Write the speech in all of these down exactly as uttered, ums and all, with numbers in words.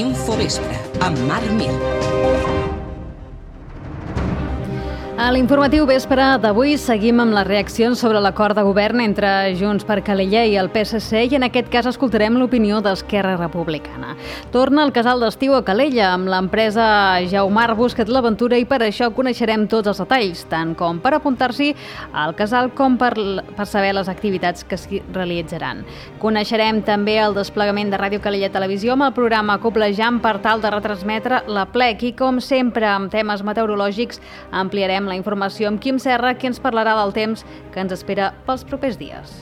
Infovespre, amb Marc Mir. A l'informatiu vespre d'avui seguim amb les reaccions sobre l'acord de govern entre Junts per Calella i el P S C i en aquest cas escoltarem l'opinió d'Esquerra Republicana. Torna el casal d'estiu a Calella amb l'empresa Jaumar Busca't l'aventura i per això coneixerem tots els detalls, tant com per apuntar-s'hi al casal com per, per saber les activitats que s'hi realitzaran. Coneixerem també el desplegament de Ràdio Calella Televisió amb el programa Coblejant per tal de retransmetre la plec i com sempre amb temes meteorològics ampliarem la informació amb Quim Serra, qui ens parlarà del temps que ens espera pels propers dies.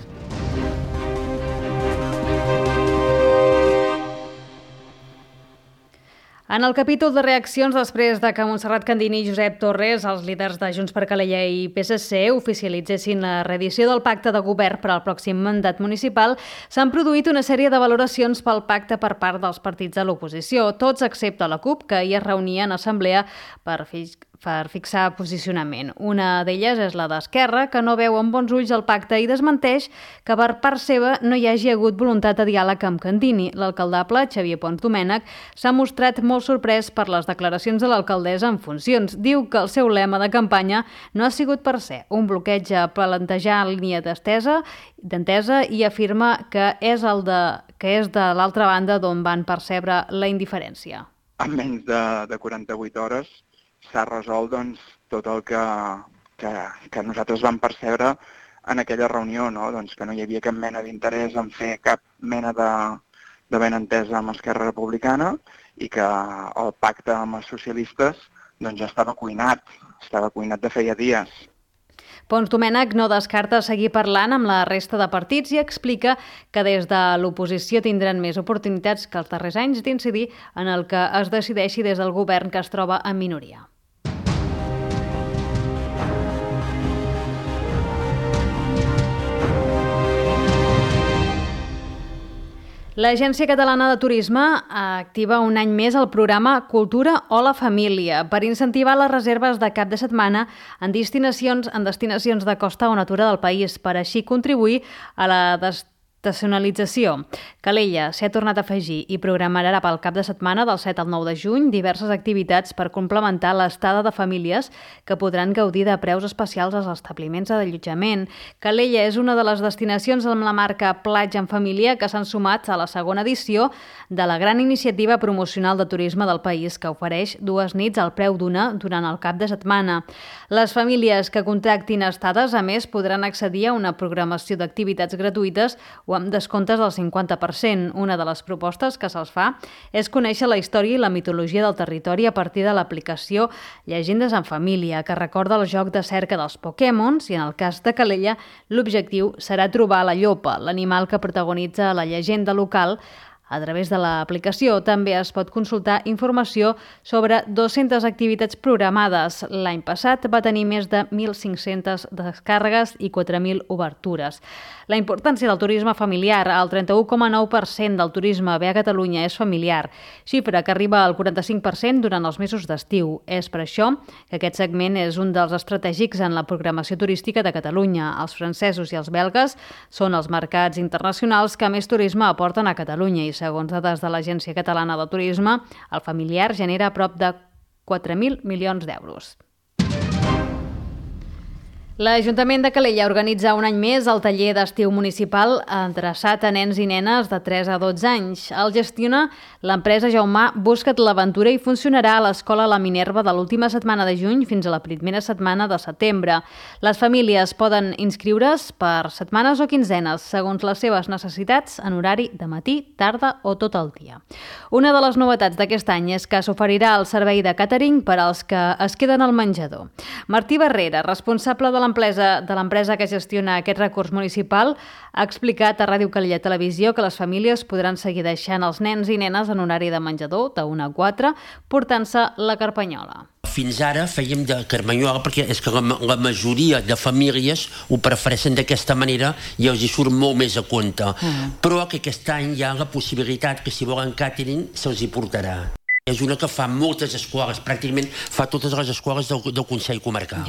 En el capítol de reaccions, després de que Montserrat Candini i Josep Torres, els líders de Junts per Calella i P S C, oficialitzessin la reedició del pacte de govern per al pròxim mandat municipal, s'han produït una sèrie de valoracions pel pacte per part dels partits de l'oposició, tots excepte la CUP, que ahir es reunia en assemblea per fer per fixar posicionament. Una d'elles és la d'Esquerra, que no veu amb bons ulls el pacte i desmenteix que per part seva no hi hagi hagut voluntat de diàleg amb Candini. L'alcaldable, Xavier Pons Domènech, s'ha mostrat molt sorprès per les declaracions de l'alcaldessa en funcions. Diu que el seu lema de campanya no ha sigut per ser un bloqueig a plantejar línia d'estesa, d'entesa i afirma que és, el de, que és de l'altra banda d'on van percebre la indiferència. En menys de, de quaranta-vuit hores s'ha resolt doncs, tot el que, que, que nosaltres vam percebre en aquella reunió, no? Doncs que no hi havia cap mena d'interès en fer cap mena de, de benentesa amb Esquerra Republicana i que el pacte amb els socialistes doncs, ja estava cuinat, estava cuinat de feia dies. Pons Domènech no descarta seguir parlant amb la resta de partits i explica que des de l'oposició tindran més oportunitats que els darrers anys d'incidir en el que es decideixi des del govern que es troba en minoria. L'Agència Catalana de Turisme activa un any més el programa Cultura o la Família per incentivar les reserves de cap de setmana en destinacions, en destinacions de costa o natura del país, per així contribuir a la destinació. Estacionalització. Calella s'hi ha tornat a afegir i programarà pel cap de setmana del set al nou de juny diverses activitats per complementar l'estada de famílies que podran gaudir de preus especials als establiments d'allotjament. Calella és una de les destinacions amb la marca Platja en Família que s'han sumat a la segona edició de la gran iniciativa promocional de turisme del país que ofereix dues nits al preu d'una durant el cap de setmana. Les famílies que contractin estades, a més, podran accedir a una programació d'activitats gratuïtes o amb descomptes del cinquanta per cent. Una de les propostes que se'ls fa és conèixer la història i la mitologia del territori a partir de l'aplicació Llegendes en Família, que recorda el joc de cerca dels Pokémons i en el cas de Calella l'objectiu serà trobar la llopa, l'animal que protagonitza la llegenda local. A través de l'aplicació també es pot consultar informació sobre dues-centes activitats programades. L'any passat va tenir més de mil cinc-centes descàrregues i quatre mil obertures. La importància del turisme familiar, el trenta-u coma nou per cent del turisme ve a Catalunya és familiar, xifra que arriba al quaranta-cinc per cent durant els mesos d'estiu. És per això que aquest segment és un dels estratègics en la programació turística de Catalunya. Els francesos i els belgues són els mercats internacionals que més turisme aporten a Catalunya i segons dades de l'Agència Catalana de Turisme, el familiar genera prop de quatre mil milions d'euros. L'Ajuntament de Calella organitza un any més el taller d'estiu municipal adreçat a nens i nenes de tres a dotze anys. El gestiona l'empresa Jaumar Busca't l'aventura i funcionarà a l'Escola La Minerva de l'última setmana de juny fins a la primera setmana de setembre. Les famílies poden inscriure's per setmanes o quinzenes, segons les seves necessitats, en horari de matí, tarda o tot el dia. Una de les novetats d'aquest any és que s'oferirà el servei de càtering per als que es queden al menjador. Martí Barrera, responsable de de l'empresa que gestiona aquest recurs municipal, ha explicat a Ràdio Calella Televisió que les famílies podran seguir deixant els nens i nenes en horari de menjador de una a quatre, portant-se la carpanyola. Fins ara fèiem de carmanyola perquè és que la, la majoria de famílies ho prefereixen d'aquesta manera i els hi surt molt més a compte. Uh-huh. Però que aquest any hi ha la possibilitat que si volen càtering se'ls hi portarà. És una que fa moltes escoles, pràcticament fa totes les escoles del, del Consell Comarcal. Yeah.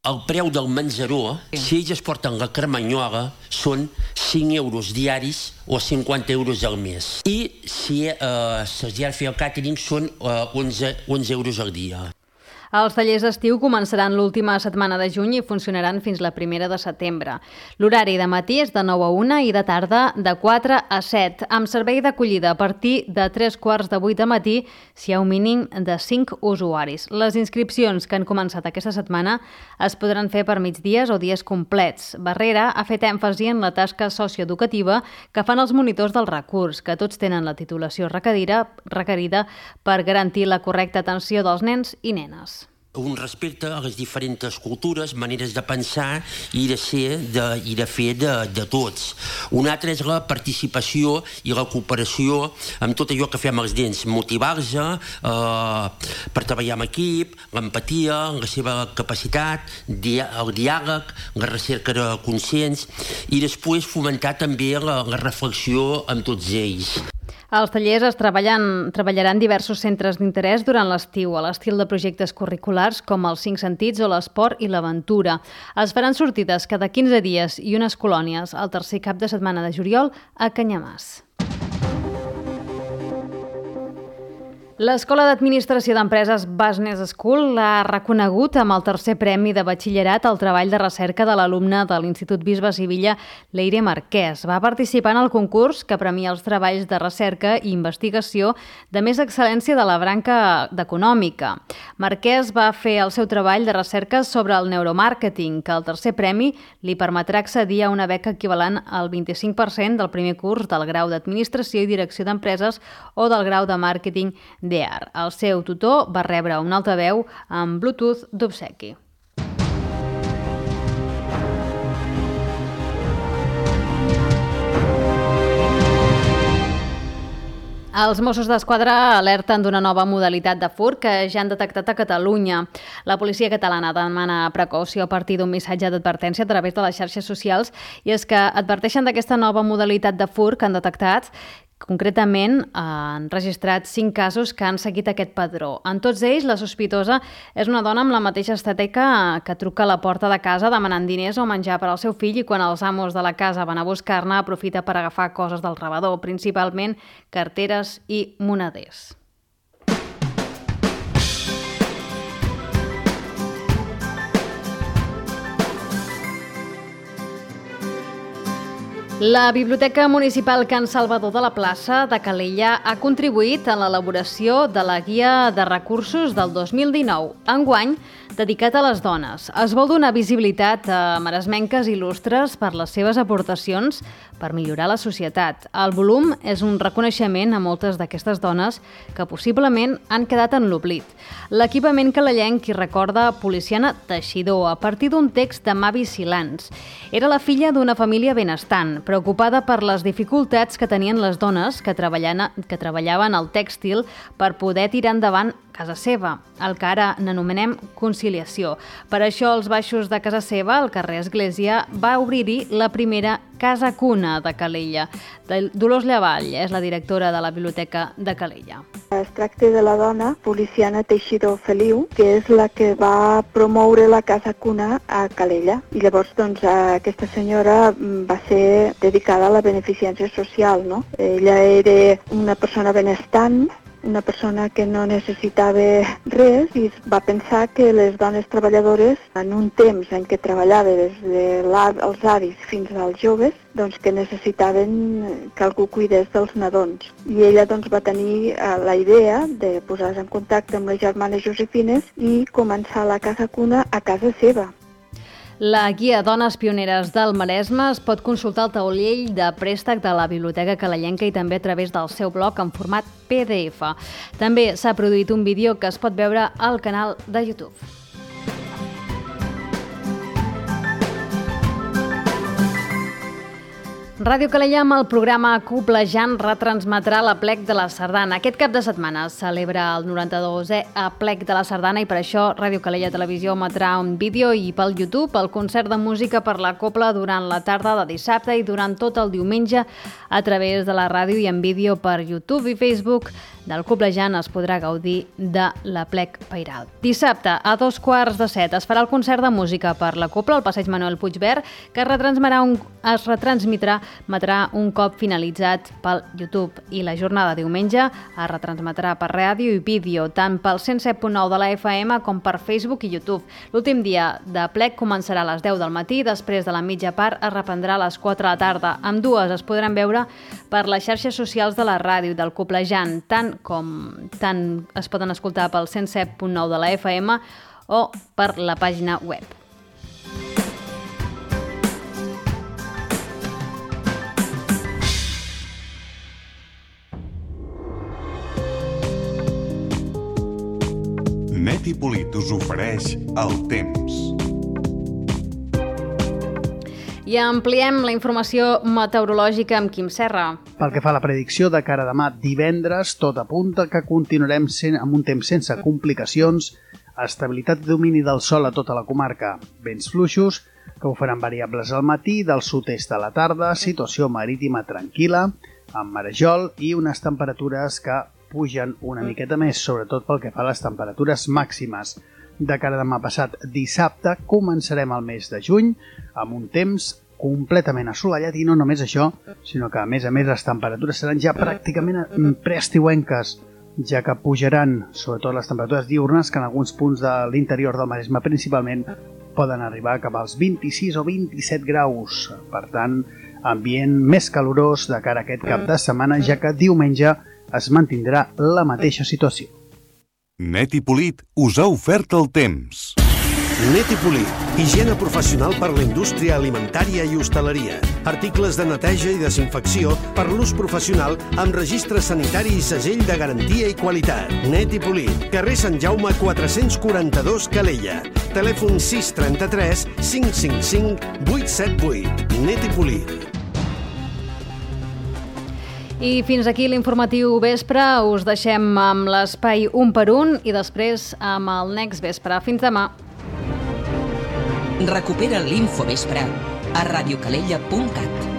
el preu del menjador, sí. si ells es porten la carmanyola, són cinc euros diaris o cinquanta euros al mes. I si eh, se'ls ha de fer el càtering són eh, onze, onze euros al dia. Els tallers d'estiu començaran l'última setmana de juny i funcionaran fins la primera de setembre. L'horari de matí és de nou a una i de tarda de quatre a set, amb servei d'acollida a partir de tres quarts de vuit de matí si hi ha un mínim de cinc usuaris. Les inscripcions que han començat aquesta setmana es podran fer per migdies o dies complets. Barrera ha fet èmfasi en la tasca socioeducativa que fan els monitors del recurs, que tots tenen la titulació requerida, requerida per garantir la correcta atenció dels nens i nenes. Un respecte a les diferents cultures, maneres de pensar i de ser de, i de fer de, de tots. Un altre és la participació i la cooperació amb tot allò que fem als nens, motivar-se eh, per treballar en equip, l'empatia, la seva capacitat, dia, el diàleg, la recerca de conscients i després fomentar també la, la reflexió amb tots ells. Els tallers es treballen, treballaran diversos centres d'interès durant l'estiu, a l'estil de projectes curriculars com els cinc sentits o l'esport i l'aventura. Es faran sortides cada quinze dies i unes colònies el tercer cap de setmana de juliol a Canyamàs. L'Escola d'Administració d'Empreses Business School ha reconegut amb el tercer premi de batxillerat el treball de recerca de l'alumne de l'Institut Bisbe Sivilla, Leire Marquès. Va participar en el concurs que premia els treballs de recerca i investigació de més excel·lència de la branca d'econòmica. Marquès va fer el seu treball de recerca sobre el neuromàrqueting, que el tercer premi li permetrà accedir a una beca equivalent al vint-i-cinc per cent del primer curs del grau d'Administració i Direcció d'Empreses o del grau de Màrqueting D E A R. El seu tutor va rebre un altaveu amb Bluetooth d'obsequi. Els Mossos d'Esquadra alerten d'una nova modalitat de furt que ja han detectat a Catalunya. La policia catalana demana precaució a partir d'un missatge d'advertència a través de les xarxes socials i és que adverteixen d'aquesta nova modalitat de furt que han detectat. Concretament, han registrat cinc casos que han seguit aquest padró. En tots ells, la sospitosa és una dona amb la mateixa estètica que truca a la porta de casa demanant diners o menjar per al seu fill i quan els amos de la casa van a buscar-ne aprofita per agafar coses del rebedor, principalment carteres i moneders. La Biblioteca Municipal Can Salvador de la Plaça de Calella ha contribuït a l'elaboració de la Guia de Recursos del dos mil dinou, enguany dedicat a les dones. Es vol donar visibilitat a maresmenques il·lustres per les seves aportacions per millorar la societat. El volum és un reconeixement a moltes d'aquestes dones que possiblement han quedat en l'oblit. L'equipament calellenc hi recorda Policiana Teixidor a partir d'un text de Mavi Silans. Era la filla d'una família benestant, preocupada per les dificultats que tenien les dones que treballaven al tèxtil per poder tirar endavant casa seva, el que ara n'anomenem conciliació. Per això, als baixos de casa seva, al carrer Església, va obrir-hi la primera Casa Cuna de Calella. Dolors Llavall és la directora de la Biblioteca de Calella. Es tracta de la dona Policiana Teixidor Feliu, que és la que va promoure la Casa Cuna a Calella. I llavors, doncs, aquesta senyora va ser dedicada a la beneficència social, no? Ella era una persona benestant, una persona que no necessitava res i va pensar que les dones treballadores, en un temps en què treballava des dels avis fins als joves, doncs que necessitaven que algú cuidés dels nadons. I ella doncs, va tenir eh, la idea de posar-se en contacte amb les germanes Josefines i començar la Casa Cuna a casa seva. La guia Dones Pioneres del Maresme es pot consultar al taulell de préstec de la Biblioteca Calellenca i també a través del seu blog en format P D F. També s'ha produït un vídeo que es pot veure al canal de YouTube. Ràdio Calella amb el programa Coblejant retransmetrà l'Aplec de la Sardana. Aquest cap de setmana es celebra el noranta-dosè Aplec de la Sardana i per això Ràdio Calella Televisió emetrà un vídeo i pel YouTube el concert de música per la Cobla durant la tarda de dissabte i durant tot el diumenge a través de la ràdio i en vídeo per YouTube i Facebook del Coblejant es podrà gaudir de l'Aplec Pairal. Dissabte, a dos quarts de set, es farà el concert de música per la Cobla al passeig Manuel Puigvert, que es retransmetrà un, es retransmetrà metrà un cop finalitzat pel YouTube. I la jornada de diumenge es retransmetrà per ràdio i vídeo, tant pel cent set punt nou de la F M com per Facebook i YouTube. L'últim dia de plec començarà a les deu del matí, després de la mitja part es reprendrà a les quatre de la tarda. Ambdues es podran veure per les xarxes socials de la ràdio del Coblejant, tant com tant es poden escoltar pel cent set punt nou de la F M o per la pàgina web. Net i Polit us ofereix el temps. I ampliem la informació meteorològica amb Quim Serra. Pel que fa a la predicció de cara a demà divendres, tot apunta que continuarem sent amb un temps sense complicacions, estabilitat i domini del sol a tota la comarca, vents fluixos que ho faran variables al matí, del sud-est a la tarda, situació marítima tranquil·la, amb marejol i unes temperatures que pugen una miqueta més, sobretot pel que fa a les temperatures màximes. De cara a demà passat dissabte començarem el mes de juny amb un temps completament assolellat i no només això, sinó que a més a més les temperatures seran ja pràcticament preestiuenques, ja que pujaran sobretot les temperatures diurnes que en alguns punts de l'interior del Maresme principalment poden arribar cap als vint-i-sis o vint-i-set graus. Per tant, ambient més calorós de cara a aquest cap de setmana, ja que diumenge es mantindrà la mateixa situació. Net i Polit us ha ofert el temps. Net i Polit, higiene professional per la indústria alimentària i hostaleria. Articles de neteja i desinfecció per l'ús professional amb registre sanitari i segell de garantia i qualitat. Net i Polit, carrer Sant Jaume quatre-cents quaranta-dos, Calella. Telèfon sis trenta-tres cinc cinc cinc vuit set vuit. Net i Polit. I fins aquí l'informatiu vespre. Us deixem amb l'espai un per un i després amb el Next Vespre. Fins demà. Recupera l'Infovespre a radiocalella punt cat.